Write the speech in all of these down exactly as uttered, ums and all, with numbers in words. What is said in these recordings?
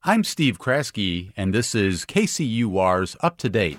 I'm Steve Kraske, and this is K C U R's Up to Date.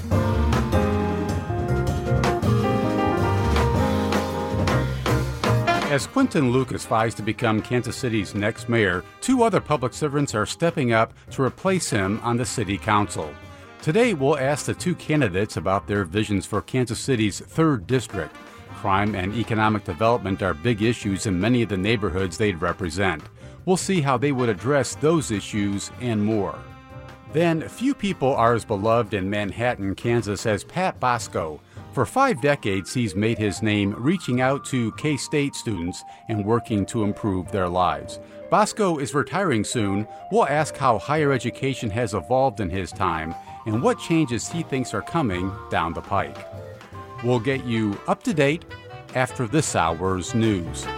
As Quinton Lucas vies to become Kansas City's next mayor, two other public servants are stepping up to replace him on the city council. Today, we'll ask the two candidates about their visions for Kansas City's third district. Crime and economic development are big issues in many of the neighborhoods they'd represent. We'll see how they would address those issues and more. Then, few people are as beloved in Manhattan, Kansas as Pat Bosco. For five decades, he's made his name reaching out to K-State students and working to improve their lives. Bosco is retiring soon. We'll ask how higher education has evolved in his time and what changes he thinks are coming down the pike. We'll get you up to date after this hour's news.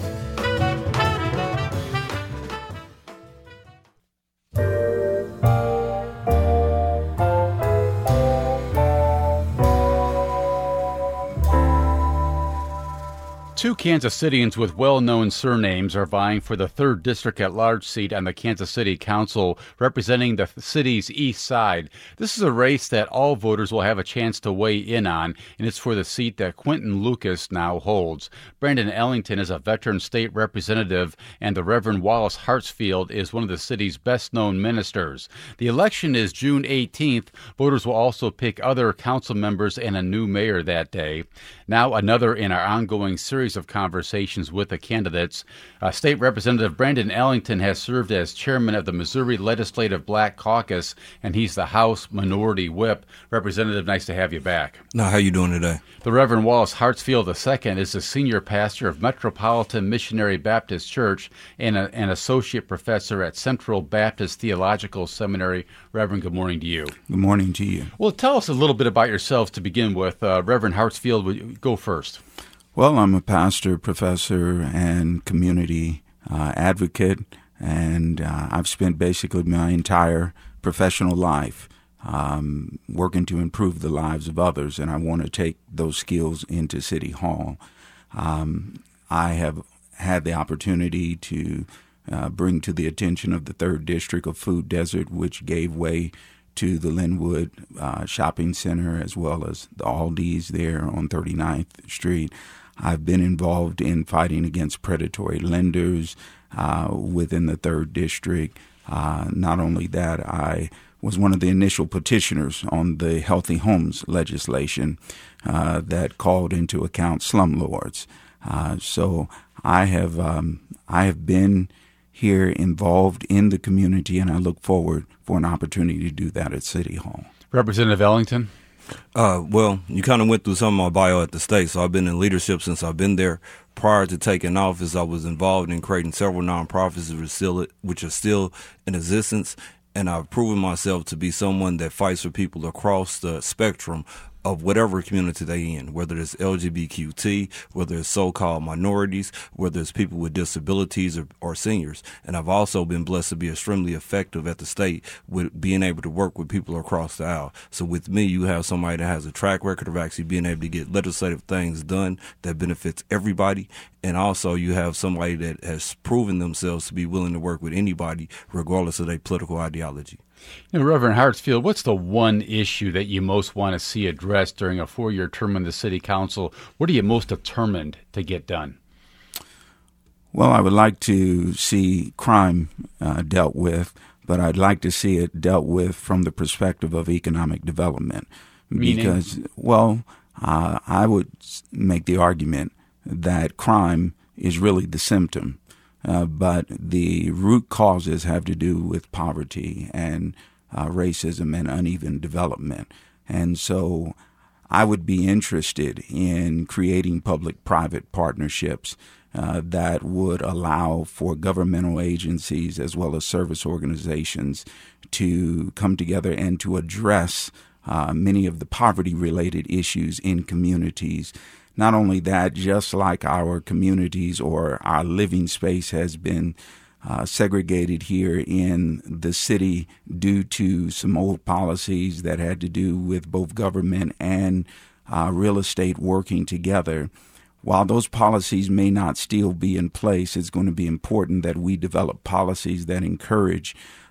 Two Kansas Cityans with well-known surnames are vying for the third district at-large seat on the Kansas City Council, representing the city's east side. This is a race that all voters will have a chance to weigh in on, and it's for the seat that Quinton Lucas now holds. Brandon Ellington is a veteran state representative, and the Reverend Wallace Hartsfield is one of the city's best-known ministers. The election is June eighteenth. Voters will also pick other council members and a new mayor that day. Now another in our ongoing series of conversations with the candidates. Uh, State Representative Brandon Ellington has served as chairman of the Missouri Legislative Black Caucus, and he's the House Minority Whip. Representative, nice to have you back. Now, how you doing today? The Reverend Wallace Hartsfield the second is the senior pastor of Metropolitan Missionary Baptist Church and a, an associate professor at Central Baptist Theological Seminary. Reverend, good morning to you. Good morning to you. Well, tell us a little bit about yourselves to begin with. Uh, Reverend Hartsfield, go first. Well, I'm a pastor, professor, and community uh, advocate, and uh, I've spent basically my entire professional life um, working to improve the lives of others, and I want to take those skills into City Hall. Um, I have had the opportunity to uh, bring to the attention of the third District of Food Desert, which gave way to the Linwood uh, Shopping Center, as well as the Aldi's there on thirty-ninth Street. I've been involved in fighting against predatory lenders uh, within the third District. Uh, not only that, I was one of the initial petitioners on the Healthy Homes legislation uh, that called into account slumlords. Uh, so I have um, I have been here involved in the community, and I look forward for an opportunity to do that at City Hall. Representative Ellington? Uh, well, you kind of went through some of my bio at the state, so I've been in leadership since I've been there. Prior to taking office, I was involved in creating several nonprofits which are still, which are still in existence, and I've proven myself to be someone that fights for people across the spectrum of whatever community they're in, whether it's L G B T Q, whether it's so-called minorities, whether it's people with disabilities or, or seniors. And I've also been blessed to be extremely effective at the state with being able to work with people across the aisle. So with me, you have somebody that has a track record of actually being able to get legislative things done that benefits everybody. And also you have somebody that has proven themselves to be willing to work with anybody, regardless of their political ideology. You know, Reverend Hartsfield, what's the one issue that you most want to see addressed during a four-year term in the City Council? What are you most determined to get done? Well, I would like to see crime uh, dealt with, but I'd like to see it dealt with from the perspective of economic development. Meaning? Because, well, uh, I would make the argument that crime is really the symptom. Uh, but the root causes have to do with poverty and uh, racism and uneven development. And so I would be interested in creating public-private partnerships uh, that would allow for governmental agencies as well as service organizations to come together and to address uh, many of the poverty-related issues in communities. Not only that, just like our communities or our living space has been uh, segregated here in the city due to some old policies that had to do with both government and uh, real estate working together. While those policies may not still be in place, it's going to be important that we develop policies that encourage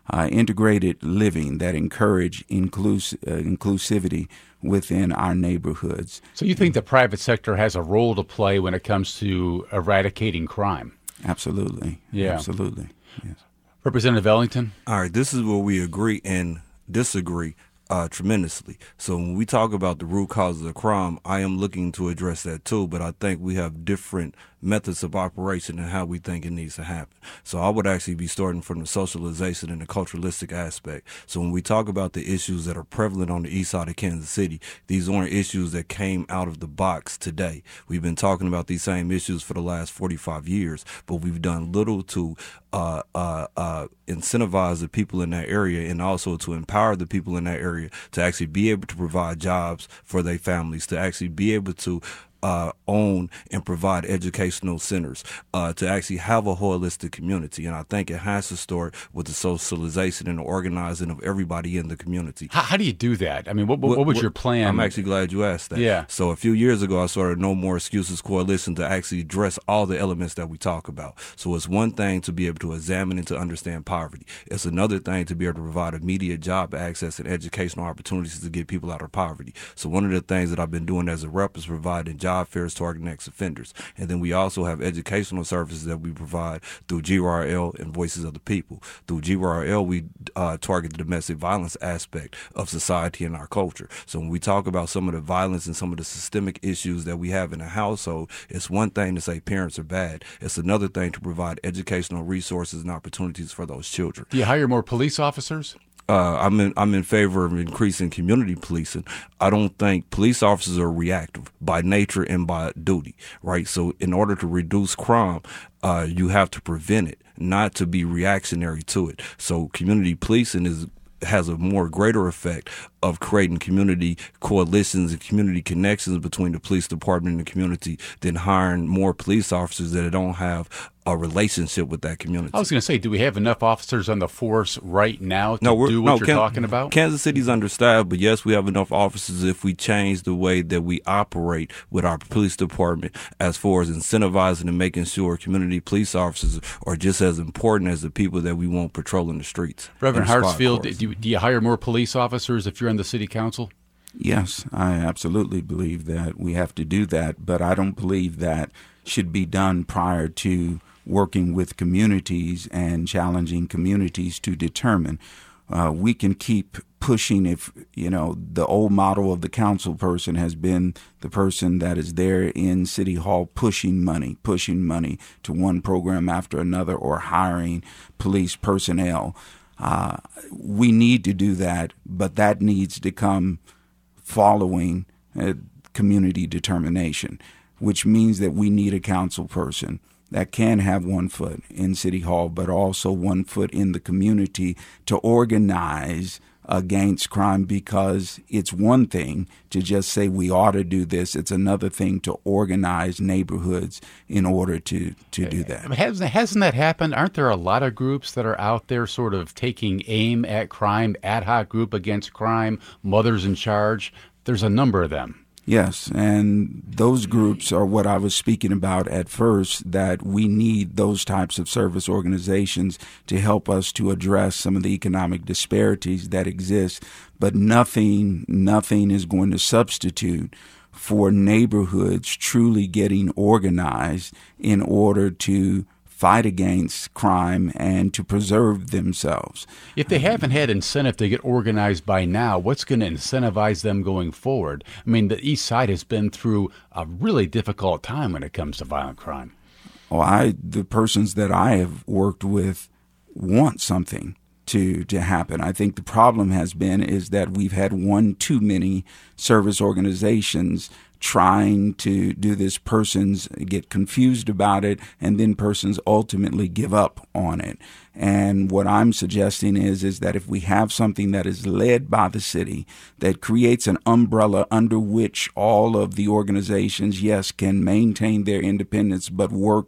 uh, integrated living that encourage inclus- uh, inclusivity within our neighborhoods. So you think the private sector has a role to play when it comes to eradicating crime? Absolutely. Yeah. Absolutely. Yes. Representative Ellington? All right, this is where we agree and disagree uh, tremendously. So when we talk about the root causes of crime, I am looking to address that too, but I think we have different methods of operation and how we think it needs to happen. So I would actually be starting from the socialization and the culturalistic aspect. So when we talk about the issues that are prevalent on the east side of Kansas City, these aren't issues that came out of the box today. We've been talking about these same issues for the last forty-five years, but we've done little to uh, uh, uh, incentivize the people in that area and also to empower the people in that area to actually be able to provide jobs for their families, to actually be able to Uh, own and provide educational centers, uh, to actually have a holistic community. And I think it has to start with the socialization and the organizing of everybody in the community. How, how do you do that? I mean, what, what, what was your plan? I'm actually glad you asked that. Yeah. So a few years ago, I started No More Excuses Coalition to actually address all the elements that we talk about. So it's one thing to be able to examine and to understand poverty. It's another thing to be able to provide immediate job access and educational opportunities to get people out of poverty. So one of the things that I've been doing as a rep is providing job fairs targeting ex-offenders. And then we also have educational services that we provide through G R L and Voices of the People. Through G R L, we uh, target the domestic violence aspect of society and our culture. So when we talk about some of the violence and some of the systemic issues that we have in a household, it's one thing to say parents are bad. It's another thing to provide educational resources and opportunities for those children. Do you hire more police officers? Uh, I'm in I'm in favor of increasing community policing. I don't think police officers are reactive by nature and by duty, right? So in order to reduce crime, uh, you have to prevent it, not to be reactionary to it. So community policing is has a more greater effect of creating community coalitions and community connections between the police department and the community than hiring more police officers that don't have a relationship with that community. I was going to say, do we have enough officers on the force right now to no, do what no, you're Can- talking about? Kansas City's understaffed, but yes, we have enough officers if we change the way that we operate with our police department as far as incentivizing and making sure community police officers are just as important as the people that we want patrolling the streets. Reverend and the Hartsfield, squad do you, do you hire more police officers if you're on the city council? Yes, I absolutely believe that we have to do that, but I don't believe that should be done prior to working with communities and challenging communities to determine. Uh, we can keep pushing if, you know, the old model of the council person has been the person that is there in City Hall pushing money, pushing money to one program after another or hiring police personnel. Uh, we need to do that, but that needs to come following uh, community determination, which means that we need a council person that can have one foot in City Hall, but also one foot in the community to organize against crime, because it's one thing to just say we ought to do this. It's another thing to organize neighborhoods in order to, to do that. Hasn't, hasn't that happened? Aren't there a lot of groups that are out there sort of taking aim at crime, ad hoc group against crime, Mothers in Charge? There's a number of them. Yes, and those groups are what I was speaking about at first, that we need those types of service organizations to help us to address some of the economic disparities that exist, but nothing, nothing is going to substitute for neighborhoods truly getting organized in order to fight against crime and to preserve themselves. If they haven't had incentive to get organized by now, what's going to incentivize them going forward? I mean, the East Side has been through a really difficult time when it comes to violent crime. Well, I, the persons that I have worked with want something to to happen. I think the problem has been is that we've had one too many service organizations trying to do this. Persons get confused about it, and then persons ultimately give up on it. And what I'm suggesting is, is that if we have something that is led by the city, that creates an umbrella under which all of the organizations, yes, can maintain their independence, but work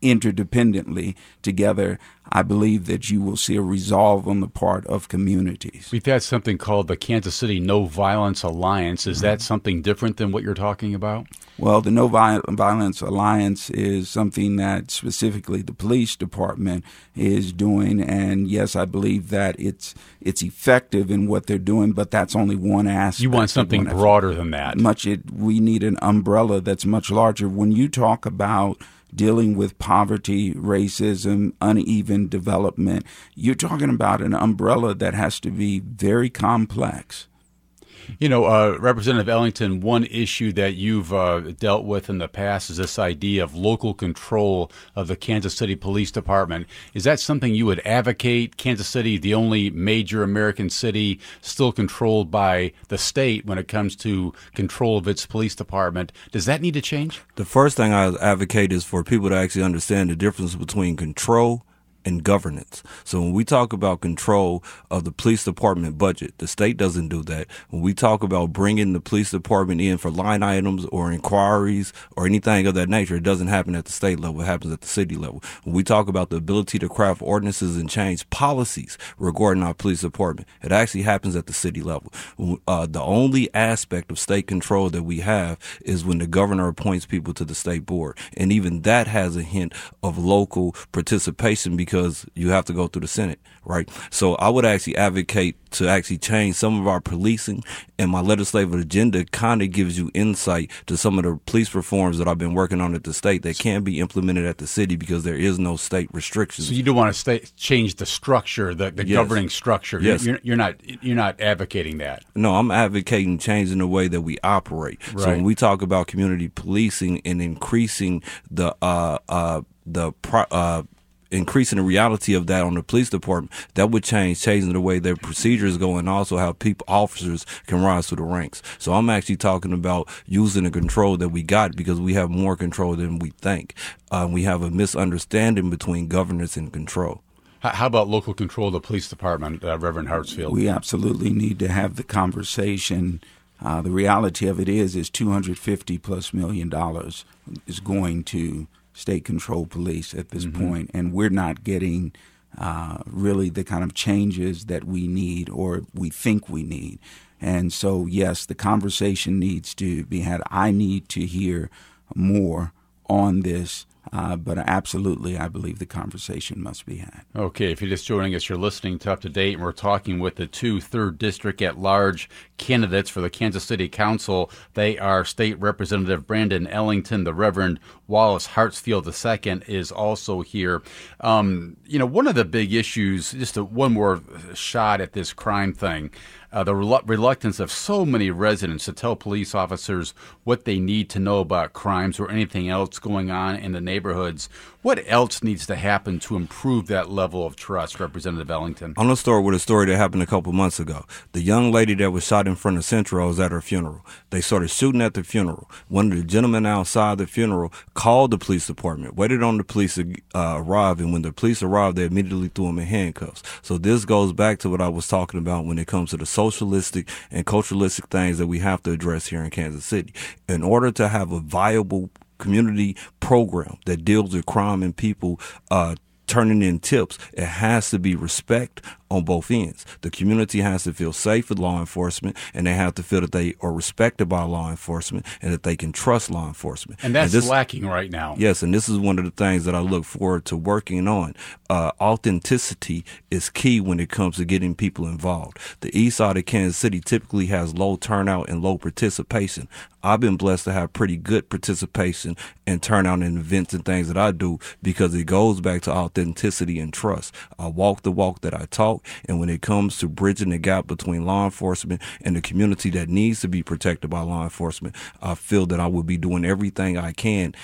interdependently together, I believe that you will see a resolve on the part of communities. We've had something called the Kansas City No Violence Alliance. Is that something different than what you're talking about? Well, the No Violence Alliance is something that specifically the police department is doing, and yes, I believe that it's it's effective in what they're doing, but that's only one aspect. You want something broader than that. Much it, we need an umbrella that's much larger. When you talk about dealing with poverty, racism, uneven development, you're talking about an umbrella that has to be very complex. You know, uh, Representative Ellington, one issue that you've uh, dealt with in the past is this idea of local control of the Kansas City Police Department. Is that something you would advocate? Kansas City, the only major American city still controlled by the state when it comes to control of its police department. Does that need to change? The first thing I advocate is for people to actually understand the difference between control and governance. So when we talk about control of the police department budget, the state doesn't do that. When we talk about bringing the police department in for line items or inquiries or anything of that nature, it doesn't happen at the state level. It happens at the city level. When we talk about the ability to craft ordinances and change policies regarding our police department, it actually happens at the city level. Uh, the only aspect of state control that we have is when the governor appoints people to the state board. And even that has a hint of local participation because because you have to go through the Senate, right? So I would actually advocate to actually change some of our policing, and my legislative agenda kind of gives you insight to some of the police reforms that I've been working on at the state that can be implemented at the city because there is no state restrictions. So you do want to stay, change the structure, the, the yes. governing structure. Yes. You're, you're not you're not advocating that. No, I'm advocating changing the way that we operate. Right. So when we talk about community policing and increasing the uh uh the pro, uh increasing the reality of that on the police department, that would change, changing the way their procedures go and also how people, officers can rise through the ranks. So I'm actually talking about using the control that we got because we have more control than we think. Uh, we have a misunderstanding between governance and control. How about local control of the police department, uh, Reverend Hartsfield? We absolutely need to have the conversation. Uh, the reality of it is, is two hundred fifty plus million dollars is going to state-controlled police at this mm-hmm. point, and we're not getting uh, really the kind of changes that we need or we think we need. And so, yes, the conversation needs to be had. I need to hear more on this, uh, but absolutely, I believe the conversation must be had. Okay, if you're just joining us, you're listening to Up to Date, and we're talking with the two third District at-large candidates for the Kansas City Council. They are State Representative Brandon Ellington. The Reverend Wallace Hartsfield the second is also here. Um, you know, one of the big issues, just a, one more shot at this crime thing, Uh, the rel- reluctance of so many residents to tell police officers what they need to know about crimes or anything else going on in the neighborhoods. What else needs to happen to improve that level of trust, Representative Ellington? I'm going to start with a story that happened a couple months ago. The young lady that was shot in front of Central was at her funeral. They started shooting at the funeral. One of the gentlemen outside the funeral called the police department, waited on the police to uh, arrive, and when the police arrived, they immediately threw him in handcuffs. So this goes back to what I was talking about when it comes to the socialistic and culturalistic things that we have to address here in Kansas City. In order to have a viable community program that deals with crime and people uh, turning in tips, it has to be respect on both ends. The community has to feel safe with law enforcement, and they have to feel that they are respected by law enforcement and that they can trust law enforcement. And that's and this, lacking right now. Yes, and this is one of the things that I look forward to working on. Uh, authenticity is key when it comes to getting people involved. The east side of Kansas City typically has low turnout and low participation. I've been blessed to have pretty good participation and turnout in events and things that I do because it goes back to authenticity and trust. I walk the walk that I talk. And when it comes to bridging the gap between law enforcement and the community that needs to be protected by law enforcement, I feel that I will be doing everything I can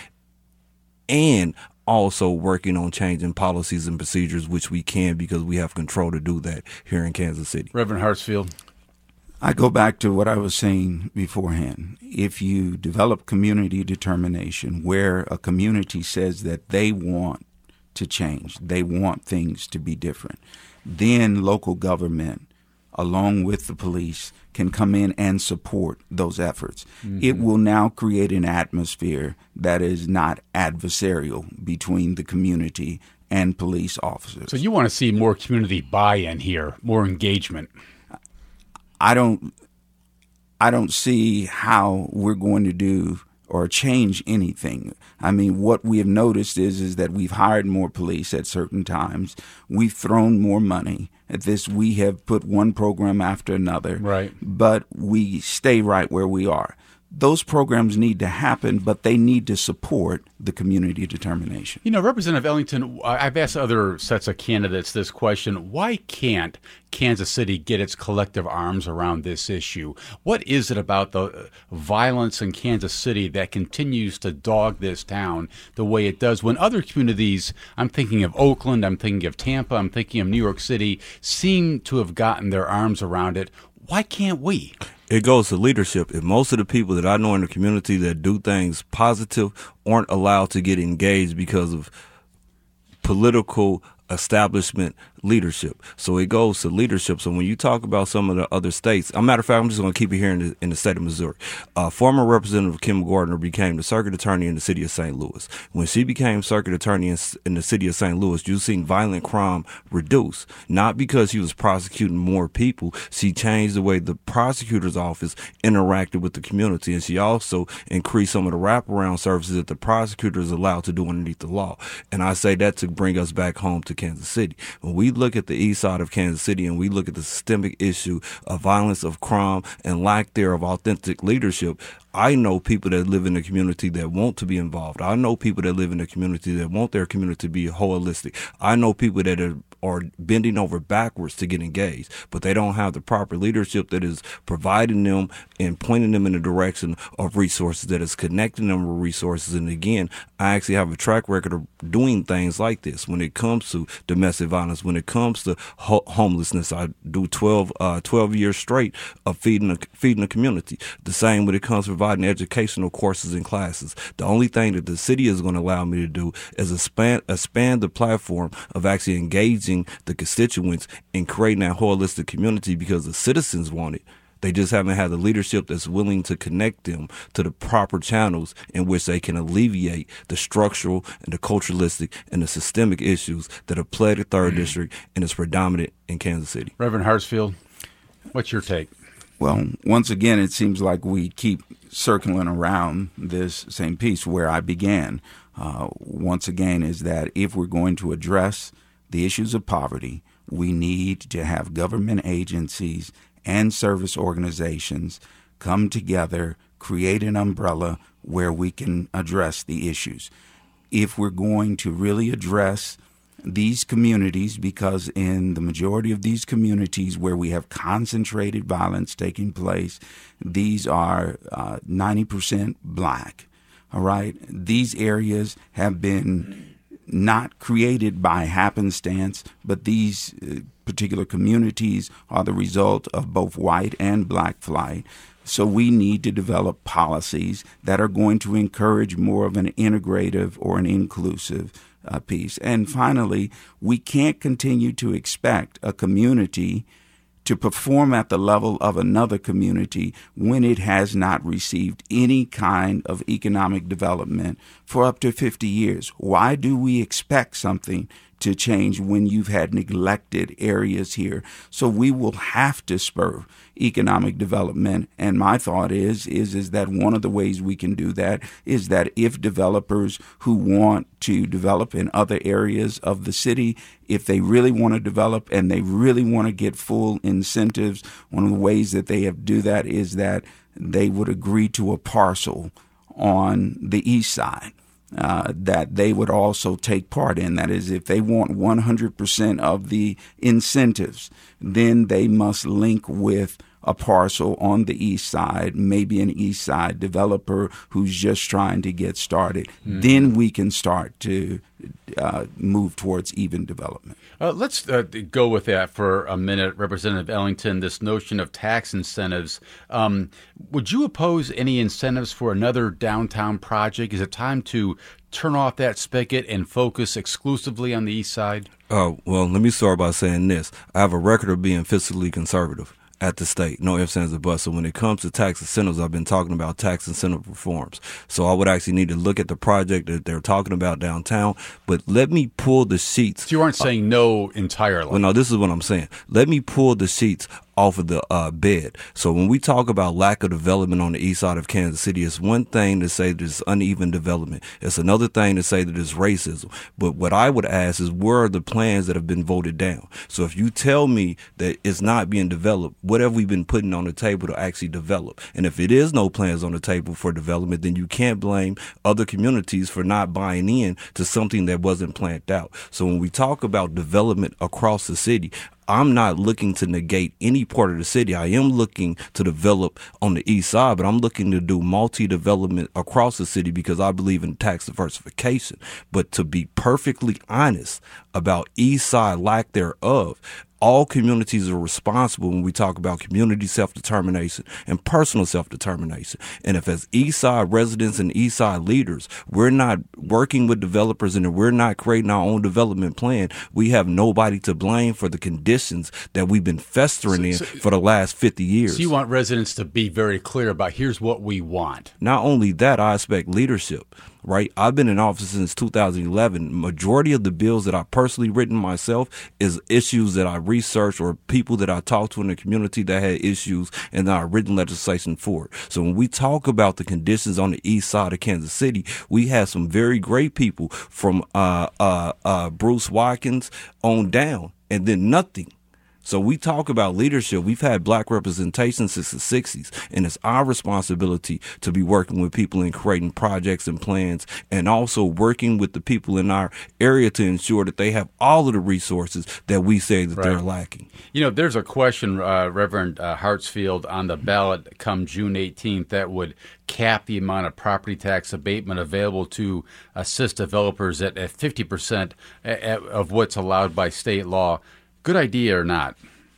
and also working on changing policies and procedures, which we can because we have control to do that here in Kansas City. Reverend Hartsfield. I go back to what I was saying beforehand. If you develop community determination where a community says that they want to change, they want things to be different, then local government along with the police, can come in and support those efforts. Mm-hmm. It will now create an atmosphere that is not adversarial between the community and police officers. So you want to see more community buy-in here, more engagement? I don't I don't see how we're going to do or change anything. I mean, what we have noticed is is that we've hired more police at certain times. We've thrown more money at this. We have put one program after another. Right. But we stay right where we are. Those programs need to happen, but they need to support the community determination. You know, Representative Ellington, I've asked other sets of candidates this question. Why can't Kansas City get its collective arms around this issue? What is it about the violence in Kansas City that continues to dog this town the way it does when other communities, I'm thinking of Oakland, I'm thinking of Tampa, I'm thinking of New York City, seem to have gotten their arms around it? Why can't we? It goes to leadership. If most of the people that I know in the community that do things positive aren't allowed to get engaged because of political establishment leadership. So it goes to leadership. So when you talk about some of the other states, a matter of fact, I'm just going to keep it here in the, in the state of Missouri. Uh, former Representative Kim Gardner became the circuit attorney in the city of Saint Louis. When she became circuit attorney in, in the city of Saint Louis, you've seen violent crime reduce. Not because she was prosecuting more people. She changed the way the prosecutor's office interacted with the community. And she also increased some of the wraparound services that the prosecutor is allowed to do underneath the law. And I say that to bring us back home to Kansas City. When we look at the east side of Kansas City and we look at the systemic issue of violence, of crime, and lack there of authentic leadership, I know people that live in the community that want to be involved. I know people that live in the community that want their community to be holistic. I know people that are, are bending over backwards to get engaged, but they don't have the proper leadership that is providing them and pointing them in the direction of resources, that is connecting them with resources. And again, I actually have a track record of doing things like this when it comes to domestic violence, when it comes to ho- homelessness. I do twelve, uh, twelve years straight of feeding the, feeding the community. The same when it comes to providing educational courses and classes. The only thing that the city is going to allow me to do is expand, expand the platform of actually engaging the constituents and creating that holistic community because the citizens want it. They just haven't had the leadership that's willing to connect them to the proper channels in which they can alleviate the structural and the culturalistic and the systemic issues that have plagued the third district and is predominant in Kansas City. Reverend Hartsfield, what's your take? Well, once again, it seems like we keep circling around this same piece where I began. Uh, once again, is that if we're going to address the issues of poverty, we need to have government agencies and service organizations come together, create an umbrella where we can address the issues. If we're going to really address these communities, because in the majority of these communities where we have concentrated violence taking place, these are uh, ninety percent black, all right? These areas have been not created by happenstance, but these uh, particular communities are the result of both white and black flight. So we need to develop policies that are going to encourage more of an integrative or an inclusive uh, piece. And finally, we can't continue to expect a community to perform at the level of another community when it has not received any kind of economic development for up to fifty years. Why do we expect something to change when you've had neglected areas here? So we will have to spur economic development. And my thought is, is, is that one of the ways we can do that is that if developers who want to develop in other areas of the city, if they really want to develop and they really want to get full incentives, one of the ways that they have to do that is that they would agree to a parcel on the east side. Uh, that they would also take part in. That is, if they want one hundred percent of the incentives, then they must link with a parcel on the east side, maybe an east side developer who's just trying to get started. Mm-hmm. Then we can start to uh, move towards even development. Uh, let's uh, go with that for a minute, Representative Ellington, this notion of tax incentives. Um, would you oppose any incentives for another downtown project? Is it time to turn off that spigot and focus exclusively on the east side? Uh, well, let me start by saying this. I have a record of being fiscally conservative at the state. No ifs, ands, or buts. So when it comes to tax incentives, I've been talking about tax incentive reforms. So I would actually need to look at the project that they're talking about downtown. But let me pull the sheets. So you aren't saying uh, no entirely. Well, no, this is what I'm saying. Let me pull the sheets off of the uh, bed. So when we talk about lack of development on the east side of Kansas City, it's one thing to say there's uneven development. It's another thing to say that there's racism. But what I would ask is, where are the plans that have been voted down? So if you tell me that it's not being developed, what have we been putting on the table to actually develop? And if it is no plans on the table for development, then you can't blame other communities for not buying in to something that wasn't planned out. So when we talk about development across the city, I'm not looking to negate any part of the city. I am looking to develop on the east side, but I'm looking to do multi-development across the city because I believe in tax diversification. But to be perfectly honest about east side lack thereof, all communities are responsible when we talk about community self-determination and personal self-determination. And if as East Side residents and East Side leaders, we're not working with developers and we're not creating our own development plan, we have nobody to blame for the conditions that we've been festering in so, so, for the last fifty years. So you want residents to be very clear about here's what we want. Not only that, I expect leadership. Right. I've been in office since two thousand eleven. Majority of the bills that I personally written myself is issues that I researched or people that I talked to in the community that had issues, and then I written legislation for it. So when we talk about the conditions on the east side of Kansas City, we have some very great people from uh, uh, uh, Bruce Watkins on down, and then nothing. So we talk about leadership. We've had black representation since the sixties, and it's our responsibility to be working with people and creating projects and plans, and also working with the people in our area to ensure that they have all of the resources that we say that right. they're lacking. You know, there's a question, uh, Reverend uh, Hartsfield, on the ballot come June eighteenth that would cap the amount of property tax abatement available to assist developers at, at fifty percent of what's allowed by state law. Good idea or not?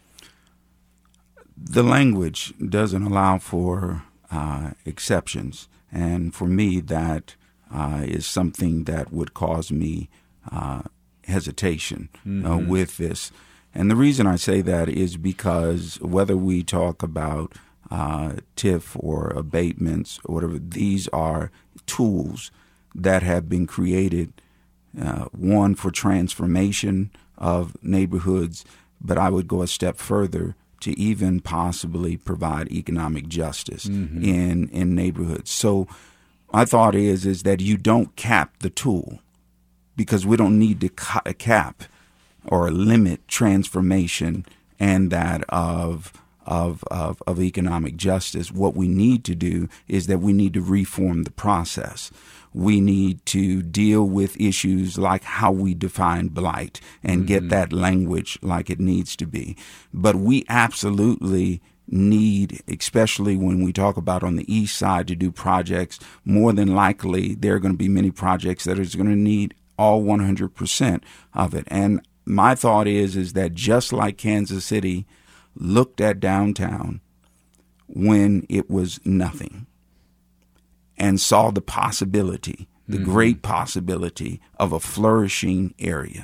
The language doesn't allow for uh, exceptions. And for me, that uh, is something that would cause me uh, hesitation mm-hmm. uh, with this. And the reason I say that is because whether we talk about uh, T I F or abatements or whatever, these are tools that have been created, uh, one, for transformation of neighborhoods, but I would go a step further to even possibly provide economic justice mm-hmm. in in neighborhoods. So my thought is is that you don't cap the tool, because we don't need to ca- cap or limit transformation and that of of of of economic justice. What we need to do is that we need to reform the process. We need to deal with issues like how we define blight and mm-hmm. get that language like it needs to be. But we absolutely need, especially when we talk about on the east side, to do projects. More than likely, there are going to be many projects that is going to need all one hundred percent of it. And my thought is, is that just like Kansas City looked at downtown when it was nothing, and saw the possibility, the mm-hmm. great possibility of a flourishing area,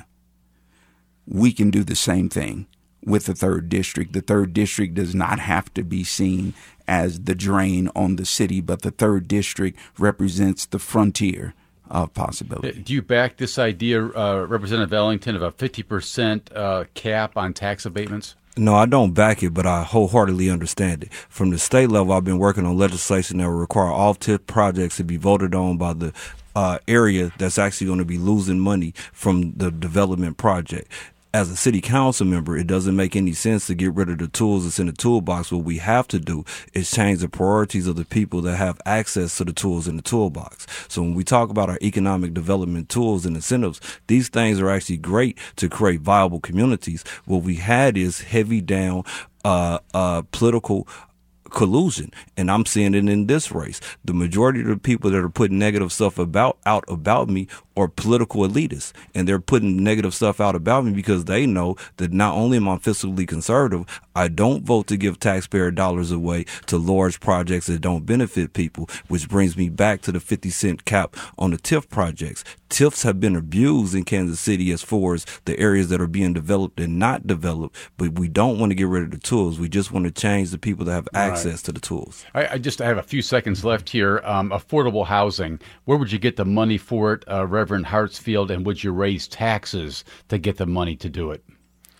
we can do the same thing with the third district. The third district does not have to be seen as the drain on the city, but the third district represents the frontier of possibility. Do you back this idea, uh, Representative Ellington, of a fifty percent uh, cap on tax abatements? No, I don't back it, but I wholeheartedly understand it. From the state level, I've been working on legislation that will require all T I F projects to be voted on by the uh, area that's actually going to be losing money from the development project. As a city council member, it doesn't make any sense to get rid of the tools that's in the toolbox. What we have to do is change the priorities of the people that have access to the tools in the toolbox. So when we talk about our economic development tools and incentives, these things are actually great to create viable communities. What we had is heavy down uh, uh, political collusion, and I'm seeing it in this race. The majority of the people that are putting negative stuff about out about me or political elitists. And they're putting negative stuff out about me because they know that not only am I fiscally conservative, I don't vote to give taxpayer dollars away to large projects that don't benefit people, which brings me back to the fifty cent cap on the TIF projects. TIFs have been abused in Kansas City as far as the areas that are being developed and not developed, but we don't want to get rid of the tools. We just want to change the people that have access right. to the tools. I, I just I have a few seconds left here. Um, affordable housing, where would you get the money for it, uh, Reverend Hartsfield, and would you raise taxes to get the money to do it?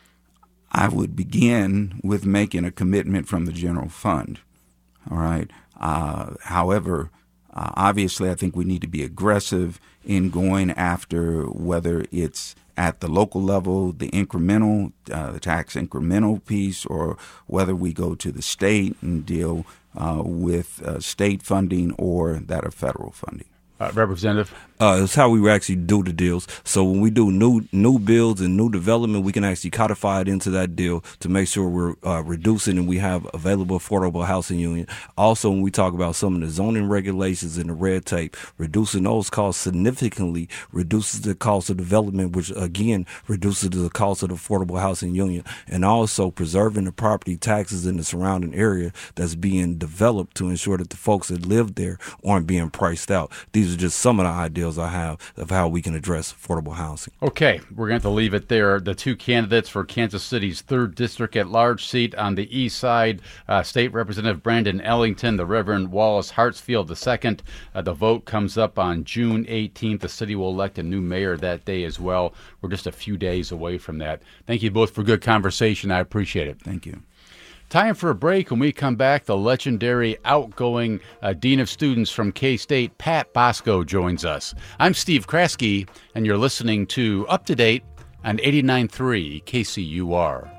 I would begin with making a commitment from the general fund. All right. Uh, however, uh, obviously, I think we need to be aggressive in going after whether it's at the local level, the incremental, uh, the tax incremental piece, or whether we go to the state and deal uh, with uh, state funding or that of federal funding. Uh, Representative? Uh, it's how we actually do the deals. So when we do new new builds and new development, we can actually codify it into that deal to make sure we're uh, reducing and we have available affordable housing unit. Also, when we talk about some of the zoning regulations and the red tape, reducing those costs significantly reduces the cost of development, which again reduces the cost of the affordable housing unit, and also preserving the property taxes in the surrounding area that's being developed to ensure that the folks that live there aren't being priced out. These are just some of the ideas I have of how we can address affordable housing. Okay, we're going to have to leave it there. The two candidates for Kansas City's third District at-large seat on the east side, uh, State Representative Brandon Ellington, the Reverend Wallace Hartsfield the second. Uh, the vote comes up on June eighteenth. The city will elect a new mayor that day as well. We're just a few days away from that. Thank you both for good conversation. I appreciate it. Thank you. Time for a break. When we come back, the legendary outgoing uh, Dean of Students from K-State, Pat Bosco, joins us. I'm Steve Kraske, and you're listening to Up to Date on eighty-nine point three K C U R.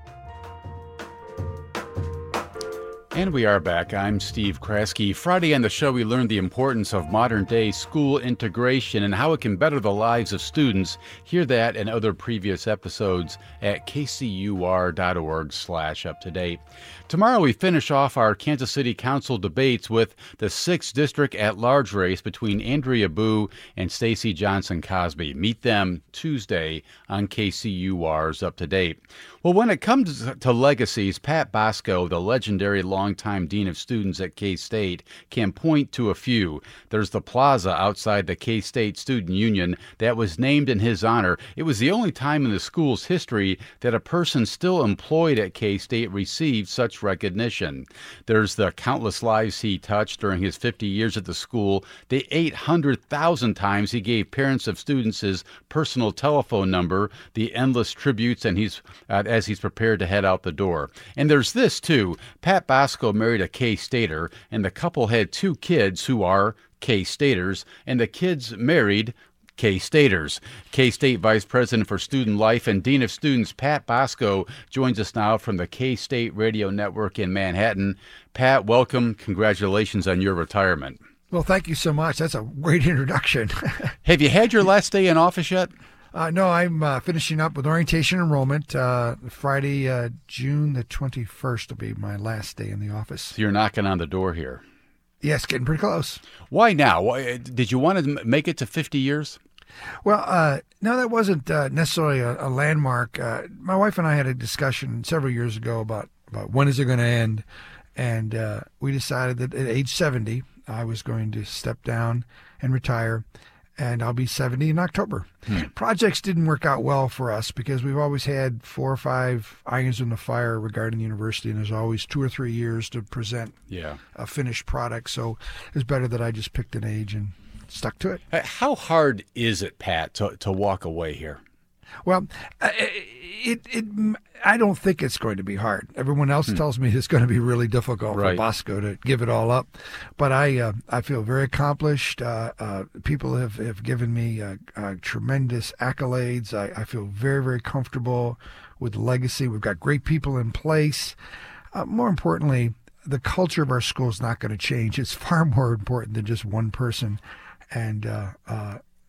And we are back. I'm Steve Kraske. Friday on the show, we learned the importance of modern-day school integration and how it can better the lives of students. Hear that and other previous episodes at kcur.org slash up-to-date. Tomorrow, we finish off our Kansas City Council debates with the sixth District at-large race between Andrea Boo and Stacey Johnson Cosby. Meet them Tuesday on K C U R's Up-to-Date. Well, when it comes to legacies, Pat Bosco, the legendary longtime Dean of Students at K-State, can point to a few. There's the plaza outside the K-State Student Union that was named in his honor. It was the only time in the school's history that a person still employed at K-State received such recognition. There's the countless lives he touched during his fifty years at the school, the eight hundred thousand times he gave parents of students his personal telephone number, the endless tributes, and he's uh, as he's prepared to head out the door. And there's this, too. Pat Bosco married a K-Stater, and the couple had two kids who are K-Staters, and the kids married K-Staters. K-State Vice President for Student Life and Dean of Students Pat Bosco joins us now from the K-State Radio Network in Manhattan. Pat, welcome. Congratulations on your retirement. Well, thank you so much. That's a great introduction. Have you had your last day in office yet? Uh, no, I'm uh, finishing up with orientation enrollment. Uh, Friday, uh, June the twenty-first will be my last day in the office. So you're knocking on the door here. Yes, getting pretty close. Why now? Why, did you want to make it to fifty years? Well, uh, no, that wasn't uh, necessarily a, a landmark. Uh, my wife and I had a discussion several years ago about, about when is it going to end, and uh, we decided that at age seventy, I was going to step down and retire, and I'll be seventy in October. Hmm. Projects didn't work out well for us because we've always had four or five irons in the fire regarding the university, and there's always two or three years to present yeah. a finished product. So it was better that I just picked an age and stuck to it. How hard is it, Pat, to, to walk away here? Well, it, it, I don't think it's going to be hard. Everyone else hmm. tells me it's going to be really difficult right. for Bosco to give it all up. But I uh, I feel very accomplished. Uh, uh, people have, have given me uh, uh, tremendous accolades. I, I feel very, very comfortable with the legacy. We've got great people in place. Uh, more importantly, the culture of our school is not going to change. It's far more important than just one person. And uh, uh,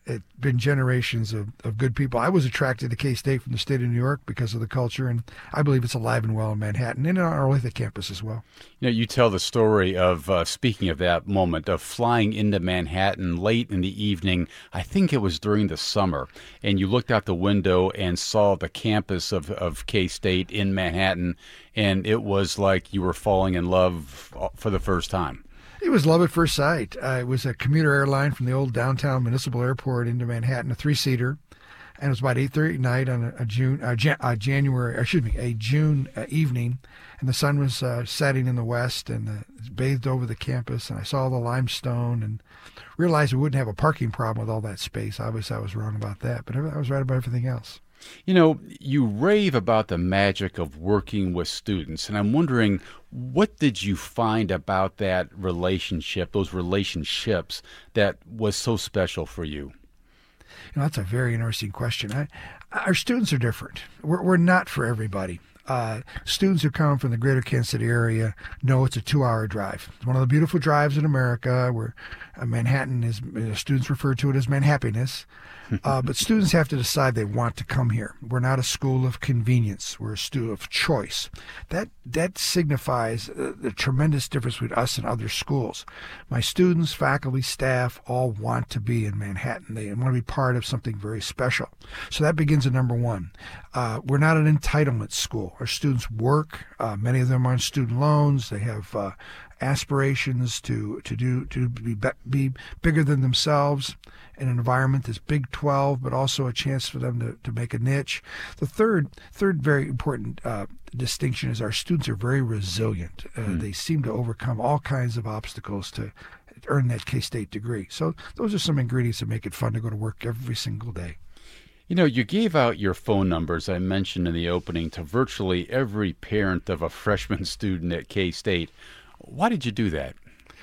it's been generations of, of good people. I was attracted to K-State from the state of New York because of the culture, and I believe it's alive and well in Manhattan and on our Olathe campus as well. You know, you tell the story of, uh, speaking of that moment, of flying into Manhattan late in the evening. I think it was during the summer, and you looked out the window and saw the campus of, of K-State in Manhattan, and it was like you were falling in love for the first time. It was love at first sight. Uh, it was a commuter airline from the old downtown municipal airport into Manhattan, a three-seater, and it was about eight thirty at night on a, a June, uh, Jan, uh, January, excuse me, a June uh, evening, and the sun was uh, setting in the west and uh, bathed over the campus, and I saw the limestone and realized we wouldn't have a parking problem with all that space. Obviously, I was wrong about that, but I was right about everything else. You know, you rave about the magic of working with students, and I'm wondering, what did you find about that relationship, those relationships, that was so special for you? You know, that's a very interesting question. I, our students are different. We're, we're not for everybody. Uh, students who come from the greater Kansas City area know it's a two-hour drive. It's one of the beautiful drives in America, where uh, Manhattan is, uh, students refer to it as Manhappiness. Uh, but students have to decide they want to come here. We're not a school of convenience. We're a school of choice. That that signifies uh, the tremendous difference between us and other schools. My students, faculty, staff all want to be in Manhattan. They want to be part of something very special. So that begins at number one. Uh, we're not an entitlement school. Our students work. Uh, many of them are on student loans. They have uh, aspirations to to do to be be bigger than themselves in an environment that's Big twelve, but also a chance for them to, to make a niche. The third third very important uh, distinction is our students are very resilient. Uh, mm. They seem to overcome all kinds of obstacles to earn that K-State degree. So those are some ingredients that make it fun to go to work every single day. You know, you gave out your phone numbers, I mentioned in the opening, to virtually every parent of a freshman student at K-State. Why did you do that?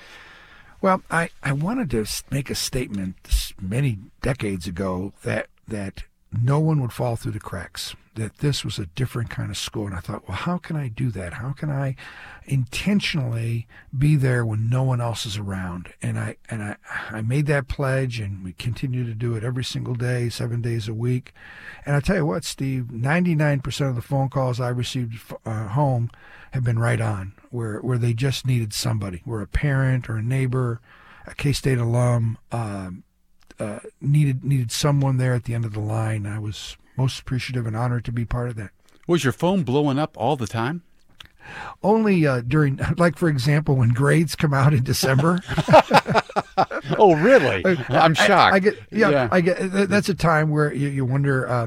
Well, I, I wanted to make a statement many decades ago that that no one would fall through the cracks, that this was a different kind of school. And I thought, well, how can I do that? How can I intentionally be there when no one else is around? And I and I, I made that pledge, and we continue to do it every single day, seven days a week. And I tell you what, Steve, ninety-nine percent of the phone calls I received uh, home have been right on, where where they just needed somebody, where a parent or a neighbor, a K-State alum, uh, uh, needed needed someone there at the end of the line. I was most appreciative and honored to be part of that. Was your phone blowing up all the time? Only uh, during, like, for example, when grades come out in December. Oh, really? I'm shocked. I, I get, yeah, yeah, I get. That's a time where you, you wonder. Uh,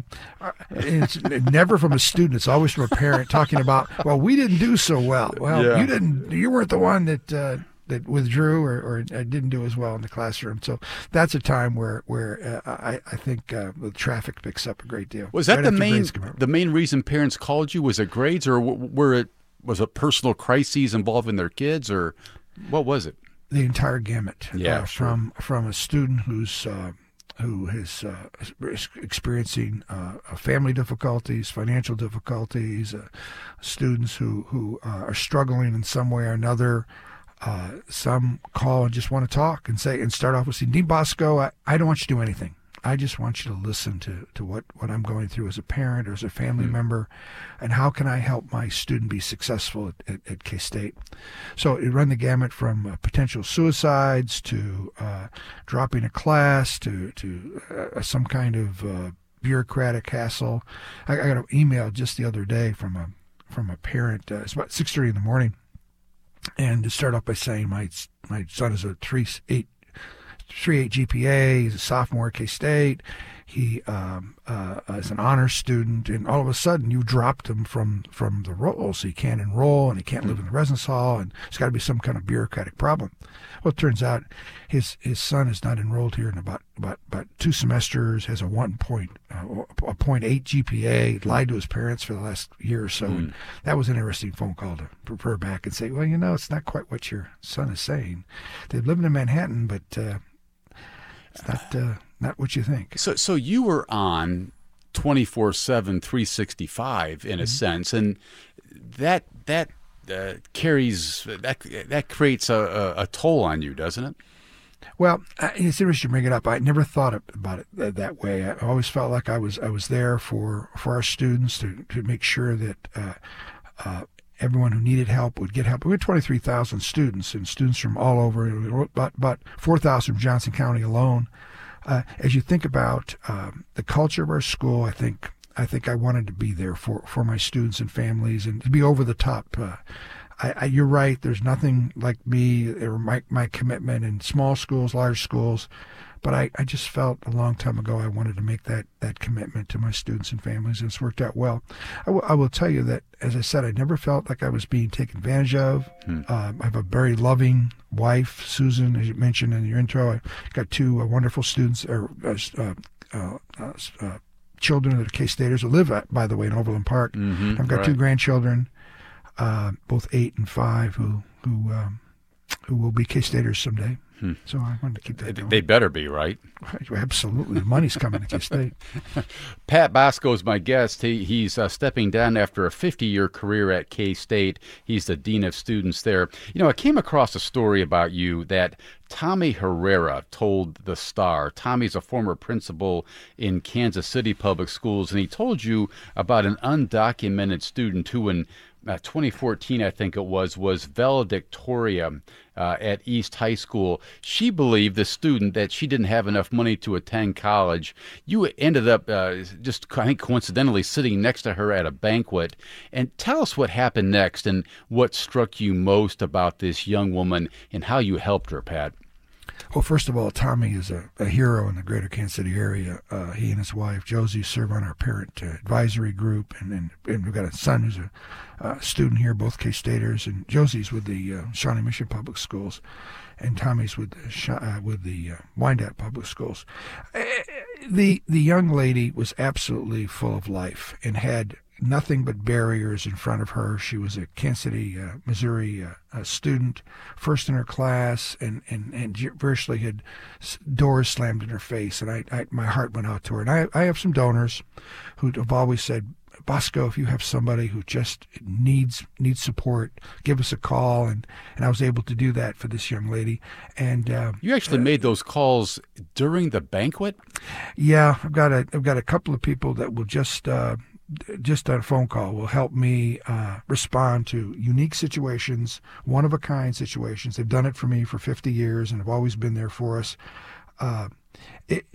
it's never from a student; it's always from a parent talking about, "Well, we didn't do so well. Well, yeah. you didn't. You weren't the one that uh, that withdrew or, or didn't do as well in the classroom." So that's a time where where uh, I, I think uh, the traffic picks up a great deal. Was that right the main the main reason parents called you? Was it grades, or were it was it personal crises involving their kids, or what was it? The entire gamut. Yeah, uh, sure. from from a student who's uh, who is uh, experiencing uh, family difficulties, financial difficulties, uh, students who who uh, are struggling in some way or another. Uh, some call and just want to talk and say and start off with saying, "Dean Bosco, I, I don't want you to do anything. I just want you to listen to, to what, what I'm going through as a parent or as a family mm-hmm. member, and how can I help my student be successful at, at, at K-State?" So it run the gamut from uh, potential suicides to uh, dropping a class to to uh, some kind of uh, bureaucratic hassle. I, I got an email just the other day from a from a parent. Uh, it's about six thirty in the morning, and to start off by saying my my son is a three eight. three point eight G P A. He's a sophomore at K-State. He um, uh, is an honors student, and all of a sudden you dropped him from, from the roll, so he can't enroll and he can't live in the residence hall, and it's got to be some kind of bureaucratic problem. Well, it turns out his his son is not enrolled here in about about, about two semesters. Has a one point uh, a point eight G P A. Lied to his parents for the last year or so, mm. and that was an interesting phone call to prepare back and say, well, you know, it's not quite what your son is saying. They've lived in Manhattan, but uh, it's not uh, not what you think. So, so you were on twenty-four seven, three sixty-five in a mm-hmm. sense, and that that uh, carries that that creates a, a, a toll on you, doesn't it? Well, it's interesting to bring it up. I never thought about it that way. I always felt like I was I was there for, for our students to, to make sure that uh, uh, everyone who needed help would get help. We had twenty-three thousand students, and students from all over, about, about four thousand from Johnson County alone. Uh, as you think about um, the culture of our school, I think I think I wanted to be there for, for my students and families and to be over the top. Uh, I, I, you're right. There's nothing like me or my, my commitment in small schools, large schools. But I, I just felt a long time ago I wanted to make that, that commitment to my students and families, and it's worked out well. I, w- I will tell you that, as I said, I never felt like I was being taken advantage of. Hmm. Um, I have a very loving wife, Susan, as you mentioned in your intro. I got two uh, wonderful students, or uh, uh, uh, uh, children that are K-Staters who live, at, by the way, in Overland Park. Mm-hmm, I've got right. two grandchildren. Uh, both eight and five, who who um, who will be K-Staters someday. Hmm. So I wanted to keep that going. They better be, right? Absolutely. The money's coming to K-State. Pat Bosco is my guest. He, he's uh, stepping down after a fifty-year career at K-State. He's the Dean of Students there. You know, I came across a story about you that Tommy Herrera told the Star. Tommy's a former principal in Kansas City Public Schools, and he told you about an undocumented student who in Uh, twenty fourteen, I think it was, was valedictoria uh, at East High School. She believed, the student, that she didn't have enough money to attend college. You ended up uh, just, I think, coincidentally sitting next to her at a banquet. And tell us what happened next and what struck you most about this young woman and how you helped her, Pat. Well, first of all, Tommy is a, a hero in the greater Kansas City area. Uh, he and his wife, Josie, serve on our parent uh, advisory group, and, and and we've got a son who's a uh, student here, both K-Staters, and Josie's with the uh, Shawnee Mission Public Schools, and Tommy's with the, uh, with the uh, Wyandotte Public Schools. Uh, the the young lady was absolutely full of life and had nothing but barriers in front of her. She was a Kansas City, uh, Missouri uh, uh, student, first in her class, and, and, and virtually had doors slammed in her face. And I, I my heart went out to her. And I, I have some donors who have always said, Bosco, if you have somebody who just needs needs support, give us a call. And, and I was able to do that for this young lady. And uh, you actually uh, made those calls during the banquet? Yeah, I've got a I've got a couple of people that will just. Uh, just on a phone call will help me uh, respond to unique situations, one-of-a-kind situations. They've done it for me for fifty years and have always been there for us. Uh, it,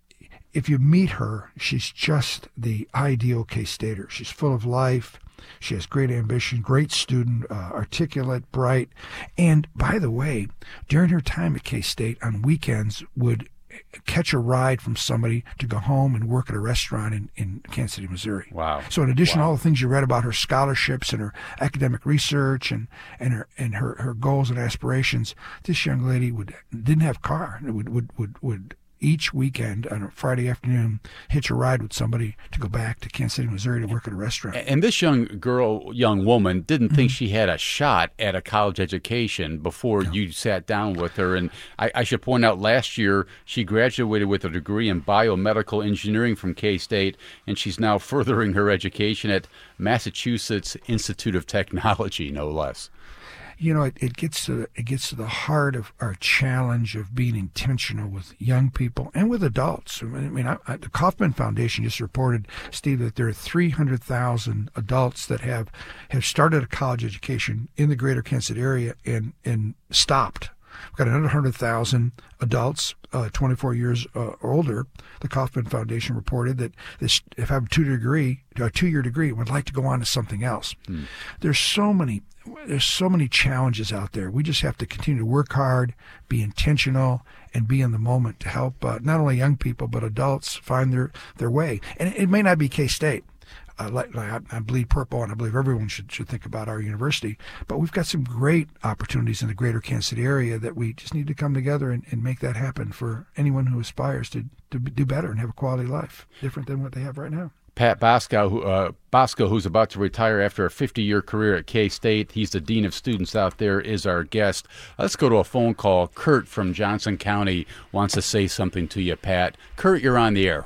if you meet her, she's just the ideal K-Stater. She's full of life. She has great ambition, great student, uh, articulate, bright. And, by the way, during her time at K-State on weekends would catch a ride from somebody to go home and work at a restaurant in, in Kansas City, Missouri. Wow. So in addition wow. to all the things you read about her scholarships and her academic research and, and her and her, her goals and aspirations, this young lady would didn't have a car. Would would would would each weekend on a Friday afternoon hitch a ride with somebody to go back to Kansas City, Missouri to work at a restaurant. And this young girl, young woman, didn't mm-hmm. think she had a shot at a college education before no. you sat down with her. And I, I should point out, last year she graduated with a degree in biomedical engineering from K-State, and she's now furthering her education at Massachusetts Institute of Technology, no less. You know, it, it gets to the, it gets to the heart of our challenge of being intentional with young people and with adults. I mean, I, I, the Kauffman Foundation just reported, Steve, that there are three hundred thousand adults that have have started a college education in the greater Kansas City area and and stopped. We've got another one hundred thousand adults, uh, twenty-four years uh, or older. The Kauffman Foundation reported that this, if I have a two-year degree, a two-year degree, would like to go on to something else. Hmm. There's so many, there's so many challenges out there. We just have to continue to work hard, be intentional, and be in the moment to help uh, not only young people but adults find their, their way. And it may not be K-State. Uh, like, like I, I bleed purple, and I believe everyone should should think about our university. But we've got some great opportunities in the greater Kansas City area that we just need to come together and, and make that happen for anyone who aspires to, to do better and have a quality life different than what they have right now. Pat Bosco, who, uh, Bosco, who's about to retire after a fifty-year career at K-State. He's the Dean of Students out there, is our guest. Let's go to a phone call. Kurt from Johnson County wants to say something to you, Pat. Kurt, you're on the air.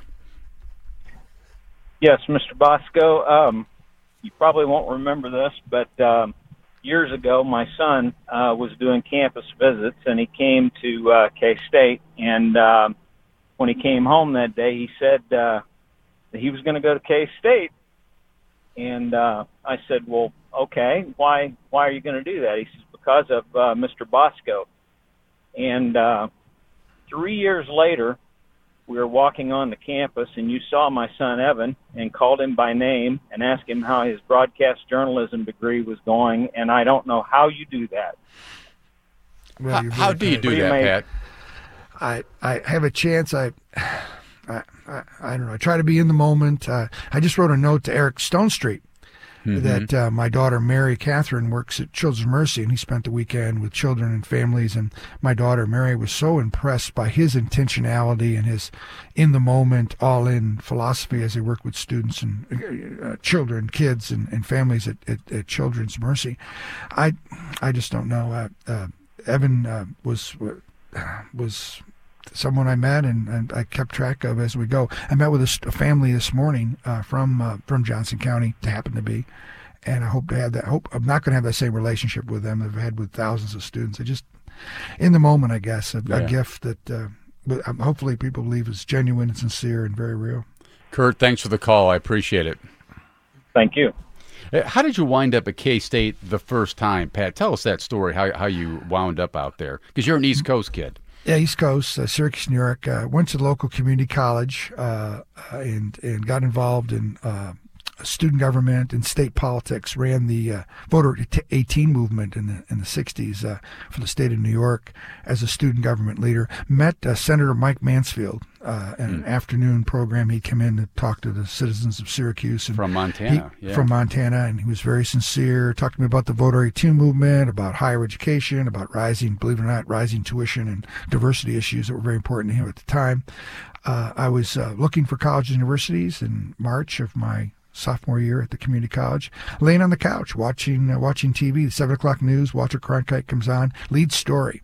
Yes, Mister Bosco, um, you probably won't remember this, but um, years ago, my son uh, was doing campus visits, and he came to uh, K-State. And uh, when he came home that day, he said uh, that he was going to go to K-State. And uh, I said, well, okay, why why are you going to do that? He says, because of uh, Mister Bosco. And uh, three years later, we were walking on the campus, and you saw my son Evan and called him by name and asked him how his broadcast journalism degree was going. And I don't know how you do that. Well, how how do you do that, Pat? I, I have a chance. I, I, I, I don't know. I try to be in the moment. Uh, I just wrote a note to Eric Stonestreet mm-hmm. that uh, my daughter Mary Catherine works at Children's Mercy, and he spent the weekend with children and families. And my daughter Mary was so impressed by his intentionality and his in the moment, all in philosophy as he worked with students and uh, children, kids, and, and families at, at, at Children's Mercy. I, I just don't know. Uh, uh, Evan uh, was was. someone I met and, and I kept track of as we go. I met with a, a family this morning uh, from uh, from Johnson County, to happen to be, and I hope to have that. Hope I'm not going to have that same relationship with them that I've had with thousands of students. I just, in the moment, I guess, a, yeah. a gift that uh, but, um, hopefully people believe is genuine and sincere and very real. Kurt, thanks for the call. I appreciate it. Thank you. How did you wind up at K-State the first time, Pat? Tell us that story, how how you wound up out there, because you're an East Coast kid. Yeah, East Coast, uh, Syracuse, New York. Uh, went to the local community college uh, and and got involved in uh, student government and state politics. Ran the uh, voter eighteen movement in the in the sixties uh, for the state of New York as a student government leader. Met uh, Senator Mike Mansfield uh, in mm. an afternoon program. He came in to talk to the citizens of Syracuse and from Montana. He, yeah. From Montana, and he was very sincere. Talked to me about the voter eighteen movement, about higher education, about rising, believe it or not, rising tuition and diversity issues that were very important to him at the time. Uh, I was uh, looking for colleges and universities in March of my sophomore year at the community college, laying on the couch watching uh, watching T V. The seven o'clock news. Walter Cronkite comes on. Lead story.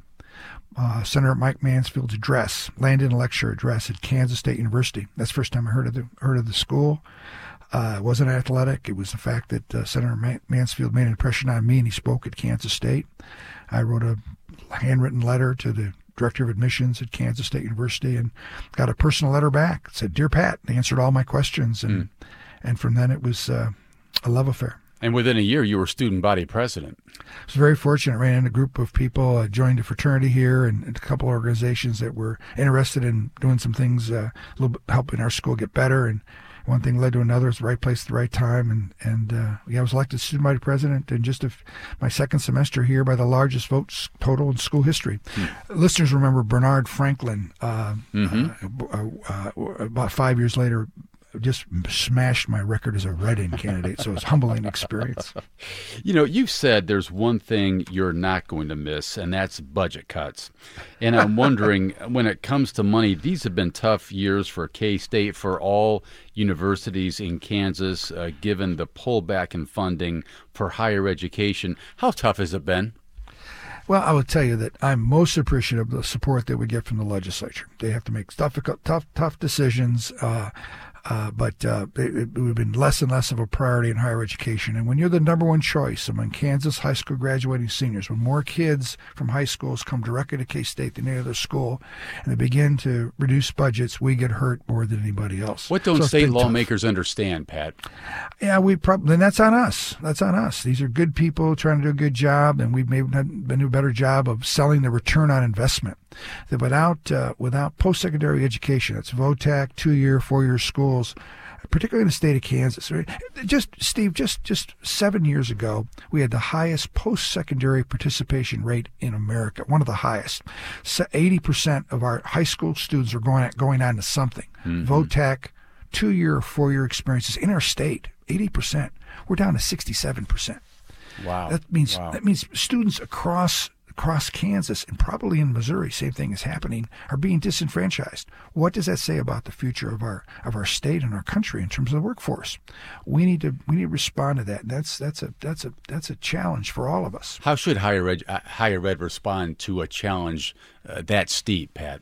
Uh, Senator Mike Mansfield's address, landed in a lecture address at Kansas State University. That's the first time I heard of the heard of the school. Uh, it wasn't athletic. It was the fact that uh, Senator Man- Mansfield made an impression on me, and he spoke at Kansas State. I wrote a handwritten letter to the director of admissions at Kansas State University and got a personal letter back. It said, "Dear Pat," they answered all my questions, and mm. and from then it was uh, a love affair. And within a year, you were student body president. I was very fortunate. I ran in a group of people, uh, joined a fraternity here, and, and a couple of organizations that were interested in doing some things, uh, a little bit helping our school get better. And one thing led to another. It's the right place at the right time. And, and uh, yeah, I was elected student body president in just a, my second semester here by the largest votes total in school history. Mm. Listeners remember Bernard Franklin, uh, mm-hmm. uh, uh, about five years later, just smashed my record as a write-in candidate, so it's a humbling experience. You know, you've said there's one thing you're not going to miss, and that's budget cuts. And I'm wondering, when it comes to money, these have been tough years for K-State, for all universities in Kansas, uh, given the pullback in funding for higher education. How tough has it been? Well, I will tell you that I'm most appreciative of the support that we get from the legislature. They have to make tough, tough, tough decisions. Uh, Uh, but uh, it, it would have been less and less of a priority in higher education. And when you're the number one choice among Kansas high school graduating seniors, when more kids from high schools come directly to K-State than any other school, and they begin to reduce budgets, we get hurt more than anybody else. What don't so state lawmakers tough. understand, Pat? Yeah, we probably, then that's on us. That's on us. These are good people trying to do a good job, and we've maybe been doing a better job of selling the return on investment. That without uh, without post-secondary education, that's V O T A C, two-year, four-year schools, particularly in the state of Kansas. Right? Just, Steve, just, just seven years ago, we had the highest post-secondary participation rate in America, one of the highest. So eighty percent of our high school students are going, going on to something. Mm-hmm. V O T A C, two-year or four-year experiences in our state, eighty percent. We're down to sixty-seven percent. Wow. That means wow. that means students across across Kansas and probably in Missouri, same thing is happening, are being disenfranchised. What does that say about the future of our of our state and our country in terms of the workforce? We need to we need to respond to that. That's that's a that's a that's a challenge for all of us. How should higher ed, uh, higher ed respond to a challenge uh, that steep, Pat?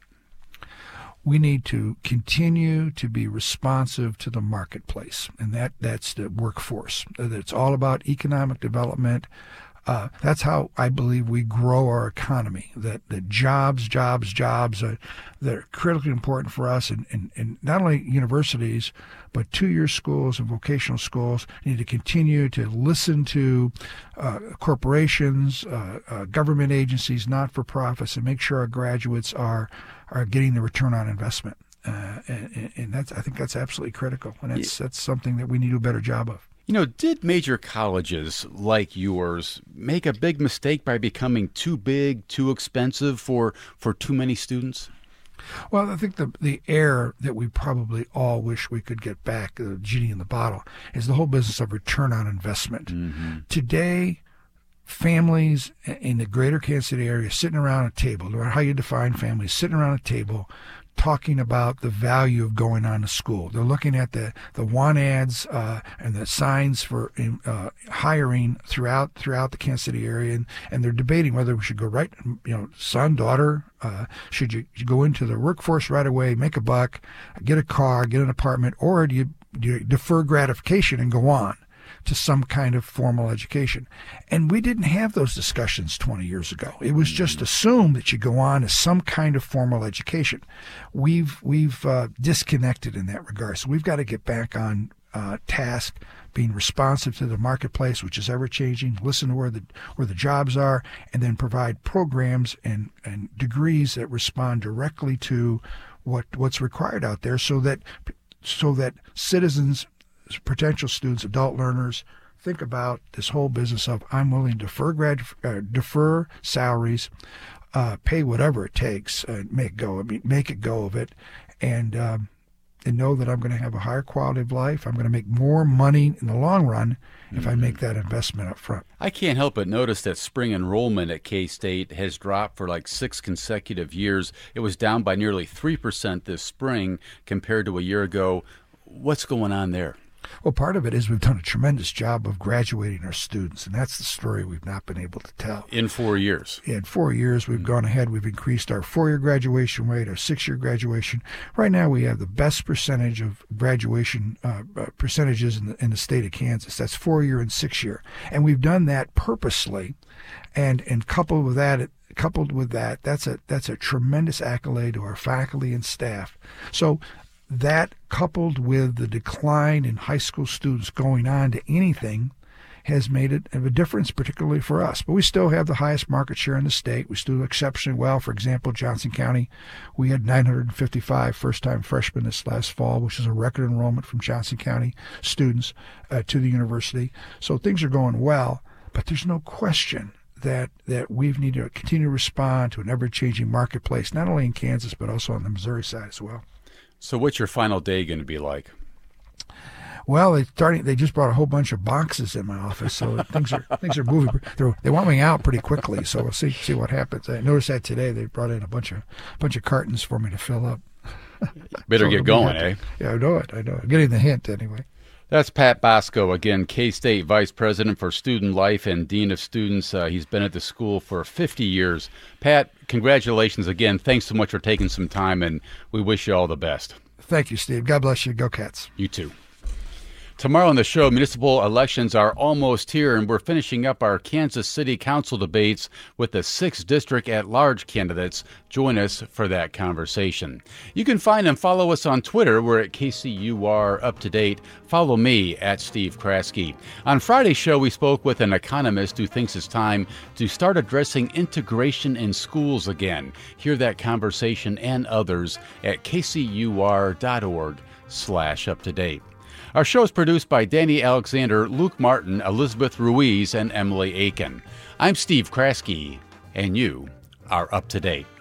We need to continue to be responsive to the marketplace, and that, that's the workforce. It's all about economic development. Uh, that's how I believe we grow our economy. That that jobs, jobs, jobs are that are critically important for us, and, and, and not only universities, but two-year schools and vocational schools need to continue to listen to uh, corporations, uh, uh, government agencies, not-for-profits, and make sure our graduates are are getting the return on investment. Uh, and, and that's I think that's absolutely critical, and that's that's something that we need to do a better job of. You know, did major colleges like yours make a big mistake by becoming too big, too expensive for, for too many students? Well, I think the the error that we probably all wish we could get back, the genie in the bottle, is the whole business of return on investment. Mm-hmm. Today, families in the greater Kansas City area sitting around a table, no matter how you define families, sitting around a table talking about the value of going on to school. They're looking at the, the want ads uh, and the signs for uh, hiring throughout throughout the Kansas City area, and, and they're debating whether we should go right, you know, son, daughter, uh, should you, you go into the workforce right away, make a buck, get a car, get an apartment, or do you, do you defer gratification and go on to some kind of formal education? And we didn't have those discussions twenty years ago. It was just assumed that you go on to some kind of formal education. We've we've uh, disconnected in that regard. So we've got to get back on uh, task, being responsive to the marketplace, which is ever changing. Listen to where the where the jobs are, and then provide programs and, and degrees that respond directly to what what's required out there, so that so that citizens, potential students, adult learners, think about this whole business of I'm willing to defer grad, uh, defer salaries, uh, pay whatever it takes, uh, make go, I mean, make it go of it, and um, and know that I'm going to have a higher quality of life. I'm going to make more money in the long run if mm-hmm. I make that investment up front. I can't help but notice that spring enrollment at K-State has dropped for like six consecutive years. It was down by nearly three percent this spring compared to a year ago. What's going on there? Well, part of it is we've done a tremendous job of graduating our students, and that's the story we've not been able to tell. In four years. In four years, we've mm-hmm. gone ahead. We've increased our four-year graduation rate, our six-year graduation. Right now, we have the best percentage of graduation uh, percentages in the, in the state of Kansas. That's four-year and six-year. And we've done that purposely, and, and coupled with that, coupled with that, that's a that's a tremendous accolade to our faculty and staff. So that, coupled with the decline in high school students going on to anything, has made it of a difference, particularly for us. But we still have the highest market share in the state. We still do exceptionally well. For example, Johnson County, we had nine hundred fifty-five first-time freshmen this last fall, which is a record enrollment from Johnson County students uh, to the university. So things are going well, but there's no question that that we need to continue to respond to an ever-changing marketplace, not only in Kansas, but also on the Missouri side as well. So what's your final day going to be like? Well, they starting. They just brought a whole bunch of boxes in my office, so things are things are moving. They're, they want me out pretty quickly, so we'll see see what happens. I noticed that today they brought in a bunch of bunch of cartons for me to fill up. Better so get going, eh? Yeah, I know it. I know it. I'm getting the hint anyway. That's Pat Bosco, again, K-State Vice President for Student Life and Dean of Students. Uh, he's been at the school for fifty years. Pat, congratulations again. Thanks so much for taking some time, and we wish you all the best. Thank you, Steve. God bless you. Go Cats. You too. Tomorrow on the show, municipal elections are almost here, and we're finishing up our Kansas City Council debates with the sixth District at-large candidates. Join us for that conversation. You can find and follow us on Twitter. We're at K C U R Up to Date. Follow me at Steve Kraske. On Friday's show, we spoke with an economist who thinks it's time to start addressing integration in schools again. Hear that conversation and others at kcur.org slash up to date. Our show is produced by Danny Alexander, Luke Martin, Elizabeth Ruiz, and Emily Aiken. I'm Steve Kraske, and you are up to date.